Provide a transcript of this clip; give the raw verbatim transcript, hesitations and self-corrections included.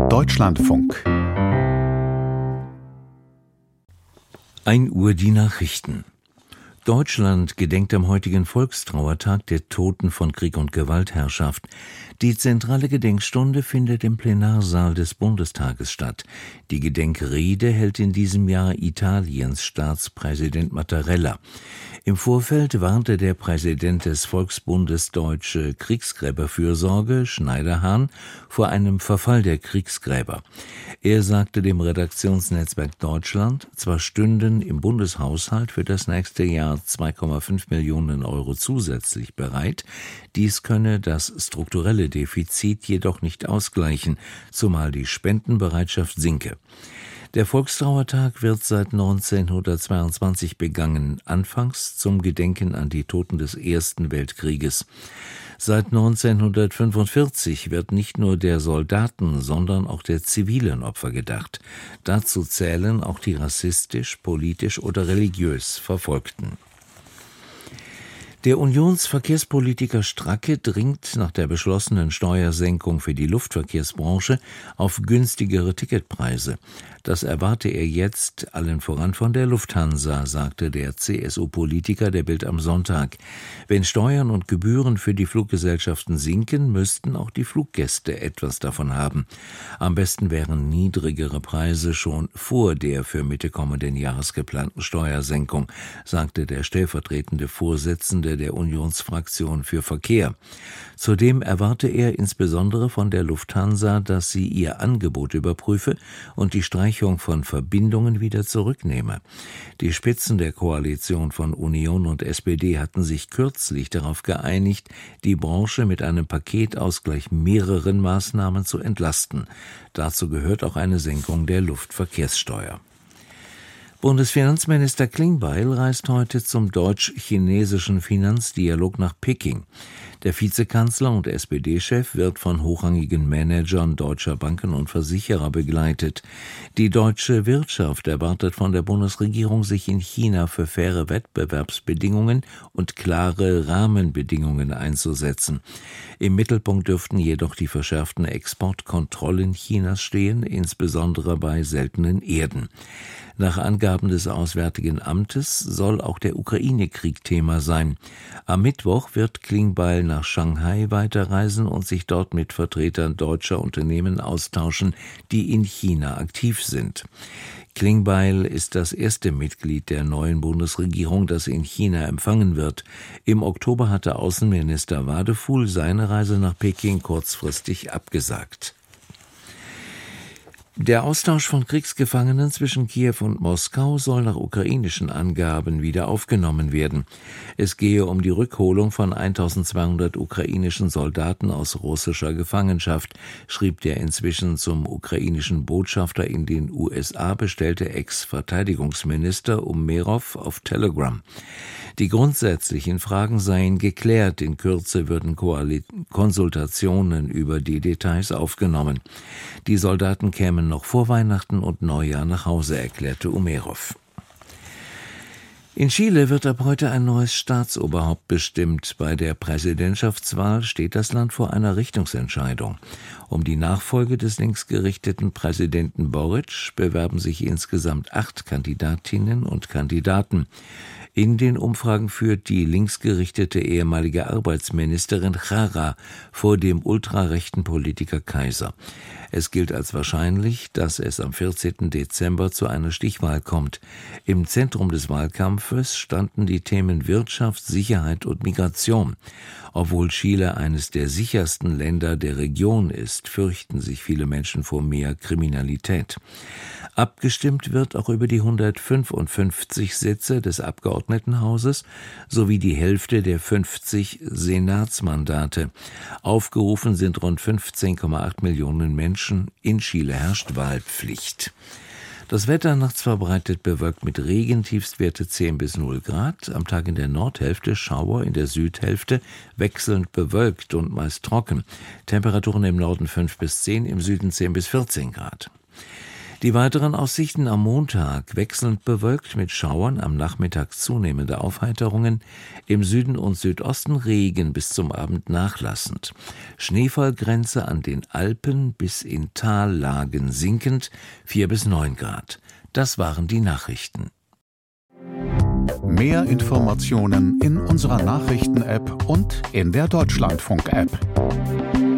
Deutschlandfunk. ein Uhr die Nachrichten. Deutschland gedenkt am heutigen Volkstrauertag der Toten von Krieg und Gewaltherrschaft. Die zentrale Gedenkstunde findet im Plenarsaal des Bundestages statt. Die Gedenkrede hält in diesem Jahr Italiens Staatspräsident Mattarella. Im Vorfeld warnte der Präsident des Volksbundes Deutsche Kriegsgräberfürsorge, Schneiderhan, vor einem Verfall der Kriegsgräber. Er sagte dem Redaktionsnetzwerk Deutschland, zwar stünden im Bundeshaushalt für das nächste Jahr zwei Komma fünf Millionen Euro zusätzlich bereit, dies könne das strukturelle Defizit jedoch nicht ausgleichen, zumal die Spendenbereitschaft sinke. Der Volkstrauertag wird seit neunzehnhundertzweiundzwanzig begangen, anfangs zum Gedenken an die Toten des Ersten Weltkrieges. Seit neunzehnhundertfünfundvierzig wird nicht nur der Soldaten, sondern auch der zivilen Opfer gedacht. Dazu zählen auch die rassistisch, politisch oder religiös Verfolgten. Der Unionsverkehrspolitiker Stracke dringt nach der beschlossenen Steuersenkung für die Luftverkehrsbranche auf günstigere Ticketpreise. Das erwarte er jetzt allen voran von der Lufthansa, sagte der C S U-Politiker der Bild am Sonntag. Wenn Steuern und Gebühren für die Fluggesellschaften sinken, müssten auch die Fluggäste etwas davon haben. Am besten wären niedrigere Preise schon vor der für Mitte kommenden Jahres geplanten Steuersenkung, sagte der stellvertretende Vorsitzende der Unionsfraktion für Verkehr. Zudem erwarte er insbesondere von der Lufthansa, dass sie ihr Angebot überprüfe und die Streichung von Verbindungen wieder zurücknehme. Die Spitzen der Koalition von Union und S P D hatten sich kürzlich darauf geeinigt, die Branche mit einem Paket aus gleich mehreren Maßnahmen zu entlasten. Dazu gehört auch eine Senkung der Luftverkehrssteuer. Bundesfinanzminister Klingbeil reist heute zum deutsch-chinesischen Finanzdialog nach Peking. Der Vizekanzler und S P D-Chef wird von hochrangigen Managern deutscher Banken und Versicherer begleitet. Die deutsche Wirtschaft erwartet von der Bundesregierung, sich in China für faire Wettbewerbsbedingungen und klare Rahmenbedingungen einzusetzen. Im Mittelpunkt dürften jedoch die verschärften Exportkontrollen Chinas stehen, insbesondere bei seltenen Erden. Nach Angaben des Auswärtigen Amtes soll auch der Ukraine-Krieg Thema sein. Am Mittwoch wird Klingbeil nach Shanghai weiterreisen und sich dort mit Vertretern deutscher Unternehmen austauschen, die in China aktiv sind. Klingbeil ist das erste Mitglied der neuen Bundesregierung, das in China empfangen wird. Im Oktober hatte Außenminister Wadefuhl seine Reise nach Peking kurzfristig abgesagt. Der Austausch von Kriegsgefangenen zwischen Kiew und Moskau soll nach ukrainischen Angaben wieder aufgenommen werden. Es gehe um die Rückholung von eintausendzweihundert ukrainischen Soldaten aus russischer Gefangenschaft, schrieb der inzwischen zum ukrainischen Botschafter in den U S A bestellte Ex-Verteidigungsminister Umerov auf Telegram. Die grundsätzlichen Fragen seien geklärt, in Kürze würden Koali- Konsultationen über die Details aufgenommen. Die Soldaten kämen noch vor Weihnachten und Neujahr nach Hause, erklärte Umerov. In Chile wird ab heute ein neues Staatsoberhaupt bestimmt. Bei der Präsidentschaftswahl steht das Land vor einer Richtungsentscheidung. Um die Nachfolge des linksgerichteten Präsidenten Boric bewerben sich insgesamt acht Kandidatinnen und Kandidaten. In den Umfragen führt die linksgerichtete ehemalige Arbeitsministerin Jara vor dem ultrarechten Politiker Kaiser. Es gilt als wahrscheinlich, dass es am vierzehnten Dezember zu einer Stichwahl kommt. Im Zentrum des Wahlkampfes standen die Themen Wirtschaft, Sicherheit und Migration. Obwohl Chile eines der sichersten Länder der Region ist, fürchten sich viele Menschen vor mehr Kriminalität. Abgestimmt wird auch über die hundertfünfundfünfzig Sitze des Abgeordnetenhauses sowie die Hälfte der fünfzig Senatsmandate. Aufgerufen sind rund fünfzehn Komma acht Millionen Menschen. In Chile herrscht Wahlpflicht. Das Wetter nachts verbreitet bewölkt mit Regen, Tiefstwerte zehn bis null Grad. Am Tag in der Nordhälfte Schauer, in der Südhälfte wechselnd bewölkt und meist trocken. Temperaturen im Norden fünf bis zehn, im Süden zehn bis vierzehn Grad. Die weiteren Aussichten am Montag: wechselnd bewölkt mit Schauern, am Nachmittag zunehmende Aufheiterungen, im Süden und Südosten Regen, bis zum Abend nachlassend. Schneefallgrenze an den Alpen bis in Tallagen sinkend, vier bis neun Grad. Das waren die Nachrichten. Mehr Informationen in unserer Nachrichten-App und in der Deutschlandfunk-App.